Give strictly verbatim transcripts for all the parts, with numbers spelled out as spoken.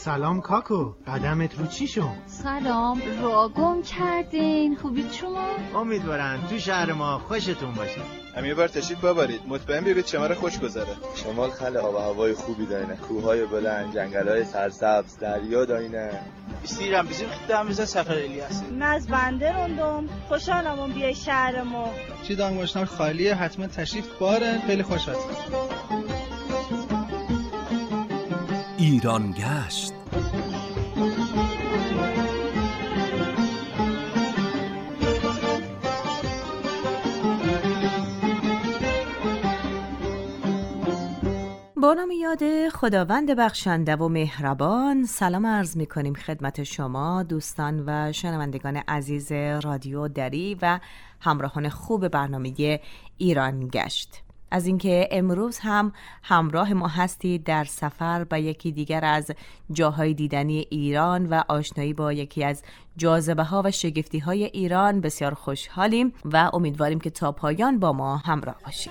سلام کاکو، قدمت رو چی شد؟ سلام، را گم کردین. خوبید شما؟ امیدوارم تو شهر ما خوشتون باشه. هم یه بار تشریف ببرید، مطمئن بیایید شمال خوش گذره. شمال خیلی آب و هوای خوبی داره، کوههای بلند، جنگل‌های سرسبز، دریا داره. استیرم bizim gittiğimizde Səfər eləyəsin. از بنده روندم خوشحالم بیای شهر ما. چی دانگوشنار خالیه، حتما تشریف بارن. خیلی خوش هست. ایران گشت. با نام یاد خداوند بخشنده و مهربان، سلام عرض می کنیم خدمت شما دوستان و شنوندگان عزیز رادیو دری و همراهان خوب برنامه ایران گشت. از اینکه امروز هم همراه ما هستید در سفر به یکی دیگر از جاهای دیدنی ایران و آشنایی با یکی از جاذبه ها و شگفتی های ایران بسیار خوشحالیم و امیدواریم که تا پایان با ما همراه باشید.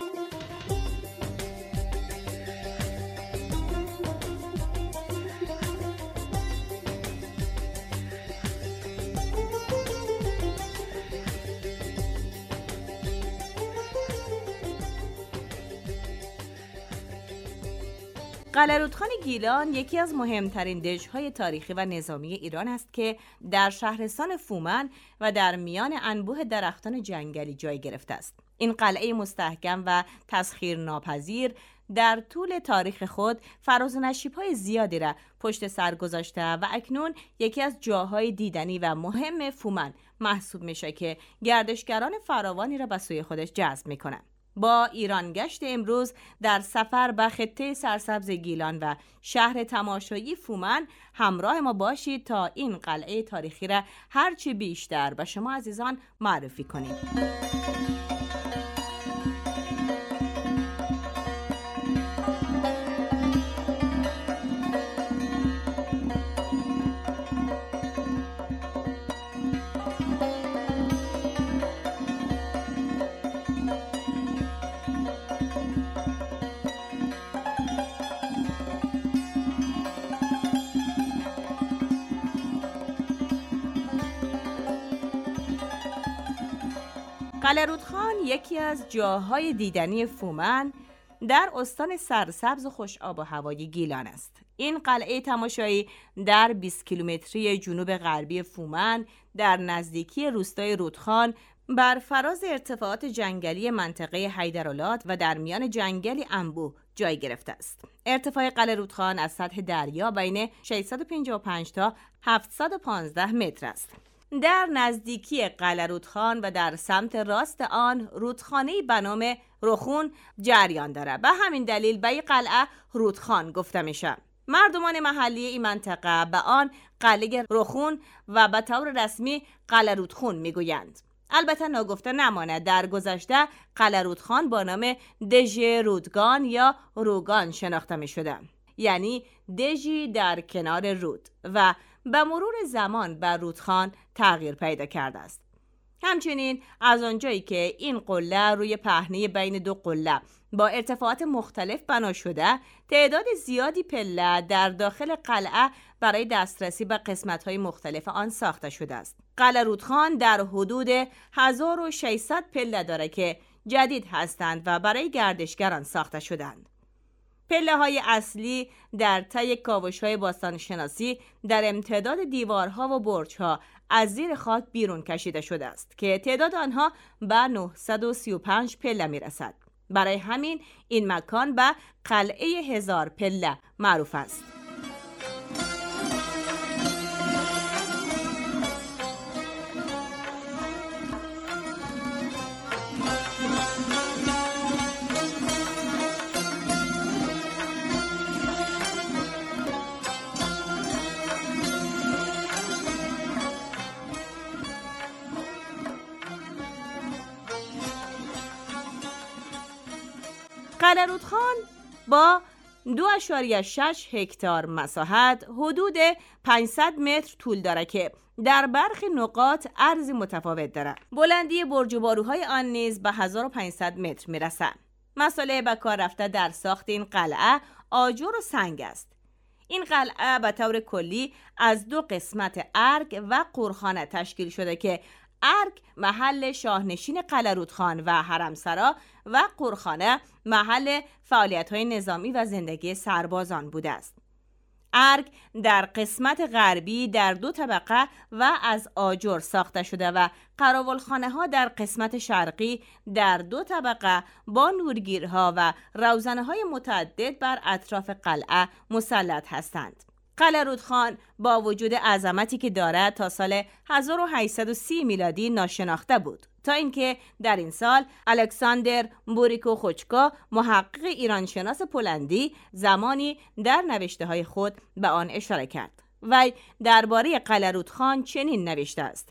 قلعه رودخانه گیلان یکی از مهمترین دژهای تاریخی و نظامی ایران است که در شهرستان فومن و در میان انبوه درختان جنگلی جای گرفته است. این قلعه مستحکم و تسخیرناپذیر در طول تاریخ خود فراز و نشیب‌های زیادی را پشت سر گذاشته و اکنون یکی از جاهای دیدنی و مهم فومن محسوب میشه که گردشگران فراوانی را به سوی خودش جذب میکنند. با ایران گشت امروز در سفر به خطه سرسبز گیلان و شهر تماشایی فومن همراه ما باشید تا این قلعه تاریخی را هرچی بیشتر به شما عزیزان معرفی کنیم. قلعه رودخان یکی از جاهای دیدنی فومن در استان سرسبز و خوش آب و هوای گیلان است. این قلعه تماشایی در بیست کیلومتری جنوب غربی فومن در نزدیکی روستای رودخان بر فراز ارتفاعات جنگلی منطقه حیدرآلات و در میان جنگلی انبوه جای گرفته است. ارتفاع قلعه رودخان از سطح دریا بین ششصد و پنجاه و پنج تا هفتصد و پانزده متر است. در نزدیکی قلعه رودخان و در سمت راست آن رودخانه‌ای به نام رخون جریان دارد. به همین دلیل به این قلعه رودخان گفته میشه. مردمان محلی این منطقه به آن قلعه رخون و به طور رسمی قلعه رودخون میگویند. البته ناگفته نماند در گذشته قلعه رودخان با نام دژ رودگان یا روگان شناخته می شده، یعنی دژی در کنار رود، و به مرور زمان بر رودخان تغییر پیدا کرده است. همچنین از آنجایی که این قله روی پهنه بین دو قله با ارتفاعات مختلف بنا شده، تعداد زیادی پله در داخل قلعه برای دسترسی به قسمت‌های مختلف آن ساخته شده است. قلعه رودخان در حدود هزار و ششصد پله دارد که جدید هستند و برای گردشگران ساخته شدند. پله های اصلی در طی کاوش های باستان شناسی در امتداد دیوارها و برج ها از زیر خاک بیرون کشیده شده است که تعداد آنها به نهصد و سی و پنج پله می رسد. برای همین این مکان به قلعه هزار پله معروف است. قلعه رودخان با دو اشاریه شش هکتار مساحت حدود پانصد متر طول دارد که در برخی نقاط عرض متفاوت دارد. بلندی برج و باروهای آن نیز به هزار و پانصد متر میرسد. مساله به کار رفته در ساخت این قلعه آجر و سنگ است. این قلعه به طور کلی از دو قسمت ارگ و قورخانه تشکیل شده که ارگ محل شاهنشین قلعه‌رودخان و حرمسرا و قورخانه محل فعالیت‌های نظامی و زندگی سربازان بوده است. ارگ در قسمت غربی در دو طبقه و از آجر ساخته شده و قراولخانه ها در قسمت شرقی در دو طبقه با نورگیرها و روزنه های متعدد بر اطراف قلعه مسلط هستند. قلعه‌رودخان با وجود عظمتی که دارد تا سال هزار و هشتصد و سی میلادی ناشناخته بود، تا اینکه در این سال الکساندر بوریکوخوچکا محقق ایرانشناس پولندی زمانی در نوشته‌های خود به آن اشاره کرد. وی درباره قلعه‌رودخان چنین نوشته است: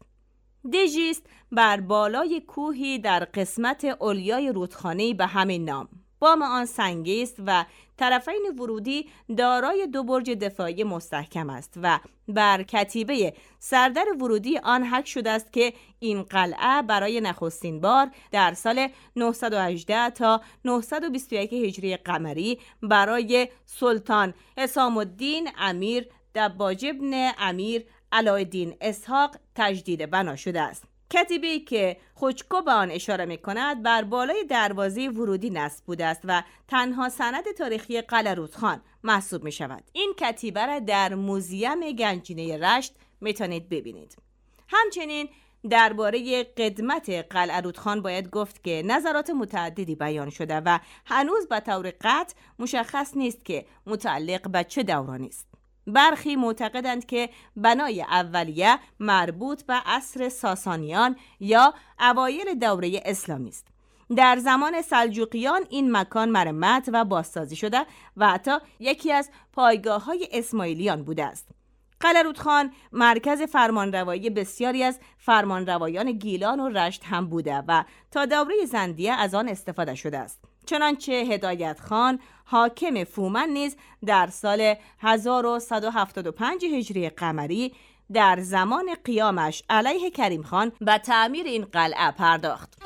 دژیست بر بالای کوهی در قسمت علیای رودخانه‌ای به همین نام. بام آن سنگی است و طرفین ورودی دارای دو برج دفاعی مستحکم است و بر کتیبه سردر ورودی آن حک شده است که این قلعه برای نخستین بار در سال نهصد و هجده تا نهصد و بیست و یک هجری قمری برای سلطان حسام الدین امیر دباج ابن امیر علاءالدین اسحاق تجدید بنا شده است. کتیبه‌ای که خوچکو به آن اشاره می‌کند بر بالای دروازه ورودی نصب بوده است و تنها سند تاریخی قلعه‌رودخان محسوب می‌شود. این کتیبه را در موزیم گنجینه رشت می‌توانید ببینید. همچنین درباره قدمت قلعه‌رودخان باید گفت که نظرات متعددی بیان شده و هنوز به طور قطع مشخص نیست که متعلق به چه دورانی است. برخی معتقدند که بنای اولیه مربوط به عصر ساسانیان یا اوایل دوره اسلامی است. در زمان سلجوقیان این مکان مرمت و بازسازی شده و حتی یکی از پایگاه‌های اسماعیلیان بوده است. قلعه‌رودخان مرکز فرمانروایی بسیاری از فرمانروایان گیلان و رشت هم بوده و تا دوره زندیه از آن استفاده شده است. چنانچه هدایت خان حاکم فومن نیز در سال هزار و صد و هفتاد و پنج هجری قمری در زمان قیامش علیه کریم خان به تعمیر این قلعه پرداخت.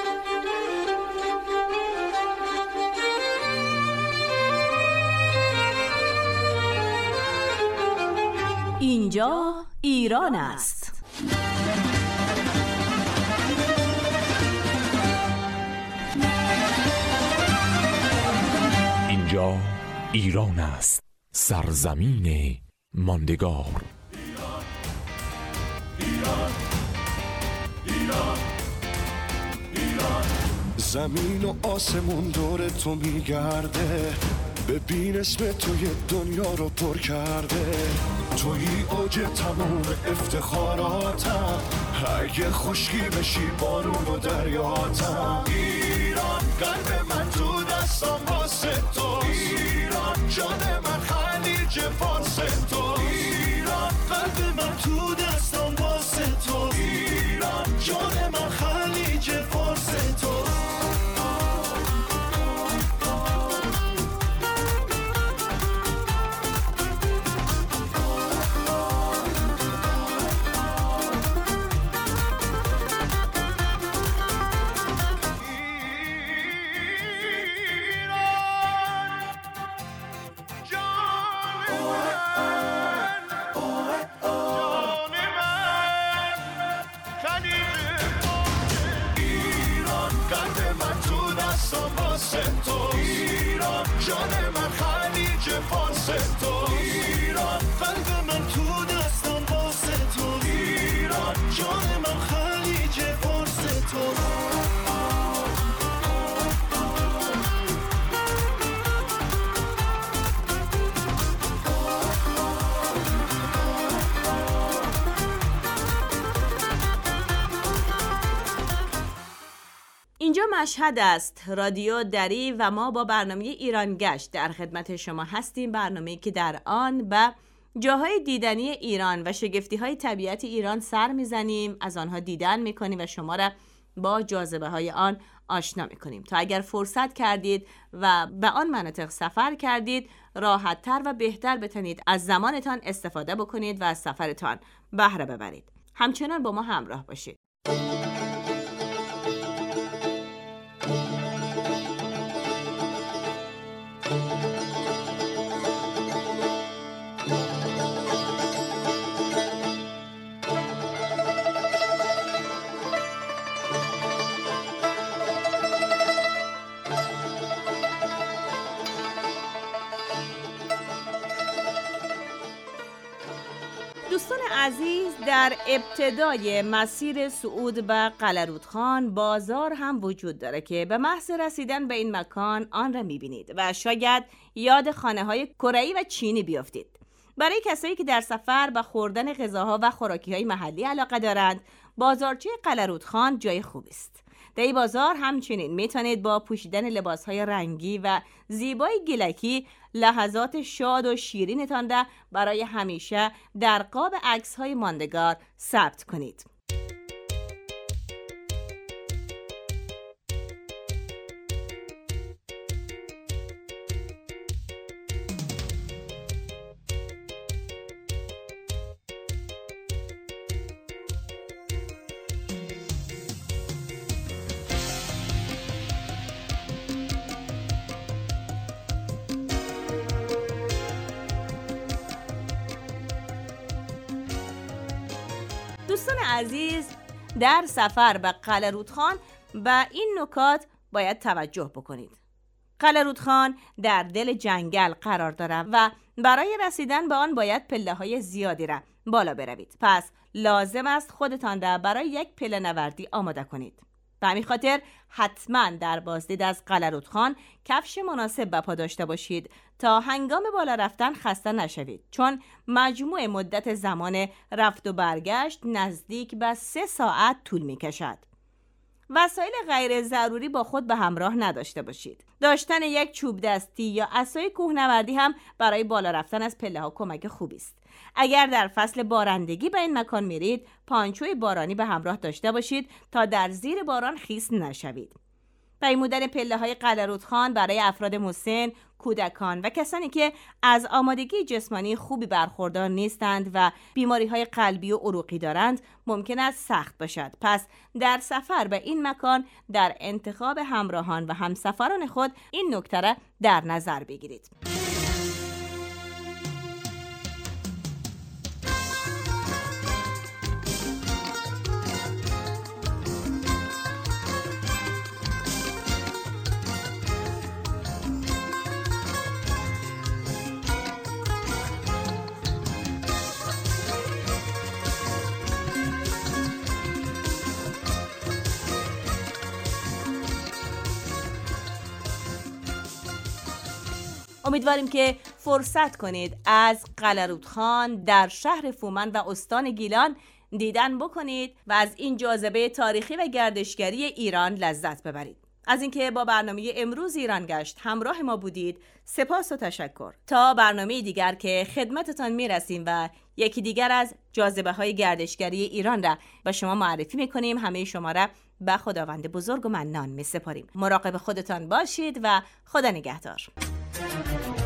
اینجا ایران است. اینجا ایران است، سرزمین ماندگار. ایران ایران ایران ایران زمین و آسمون دور تو میگرده، ببین اسم توی دنیا رو پر کرده. توی اوج تموم افتخاراتم، اگه خشکی بشی بارون و دریاتم. ایران قلب من تو دستم واسه توست، ایران جان من خلیج فارس توست. ایران قلب من تو دستم واسه توست، ایران جان من خلیج فارس توست. ایران جان من خلیج فارس تو، ایران قلب من تو دستم واسه تو، ایران جان من خلیج فارس تو. اینجا مشهد است، رادیو دری و ما با برنامه ایران گشت در خدمت شما هستیم. برنامه‌ای که در آن به جاهای دیدنی ایران و شگفتی‌های طبیعت ایران سر میزنیم، از آنها دیدن میکنیم و شما را با جاذبه های آن آشنا میکنیم تا اگر فرصت کردید و به آن مناطق سفر کردید راحت‌تر و بهتر بتونید از زمانتان استفاده بکنید و از سفرتان بهره ببرید. همچنان با ما همراه باشید. عزیز، در ابتدای مسیر صعود به قلعه‌رودخان بازار هم وجود داره که به محض رسیدن به این مکان آن را میبینید و شاید یاد خانه‌های کره‌ای و چینی بیافتید. برای کسایی که در سفر به خوردن غذاها و خوراکی‌های محلی علاقه دارند، بازارچه قلعه‌رودخان جای خوبی است. در این بازار همچنین میتونید با پوشیدن لباسهای رنگی و زیبای گیلکی لحظات شاد و شیرینتان را برای همیشه در قاب عکس‌های ماندگار ثبت کنید. دوستان عزیز، در سفر به قلعه‌رودخان به این نکات باید توجه بکنید. قلعه‌رودخان در دل جنگل قرار دارد و برای رسیدن به آن باید پله‌های زیادی را بالا بروید. پس لازم است خودتان را برای یک پله نوردی آماده کنید. به همین خاطر حتما در بازدید از قلعه‌رودخان کفش مناسب به پا داشته باشید تا هنگام بالا رفتن خسته نشوید، چون مجموع مدت زمان رفت و برگشت نزدیک به سه ساعت طول می کشد. وسایل غیر ضروری با خود به همراه نداشته باشید. داشتن یک چوب دستی یا عصای کوهنوردی هم برای بالا رفتن از پله ها کمک خوبی است. اگر در فصل بارندگی به این مکان میرید، پانچوی بارانی به همراه داشته باشید تا در زیر باران خیس نشوید. پیمودن پله های قلعه‌رودخان برای افراد مسن، کودکان و کسانی که از آمادگی جسمانی خوبی برخوردار نیستند و بیماری های قلبی و عروقی دارند ممکن است سخت باشد. پس در سفر به این مکان در انتخاب همراهان و همسفران خود این نکته را در نظر بگیرید. امیدواریم که فرصت کنید از قلعه‌رودخان در شهر فومن و استان گیلان دیدن بکنید و از این جاذبه تاریخی و گردشگری ایران لذت ببرید. از اینکه با برنامه امروز ایران گشت همراه ما بودید سپاس و تشکر. تا برنامه دیگر که خدمتتان میرسیم و یکی دیگر از جاذبه های گردشگری ایران را به شما معرفی میکنیم، همه شما را به خداوند بزرگ و منان میسپاریم. مراقب خودتان باشید و خدا نگهدار.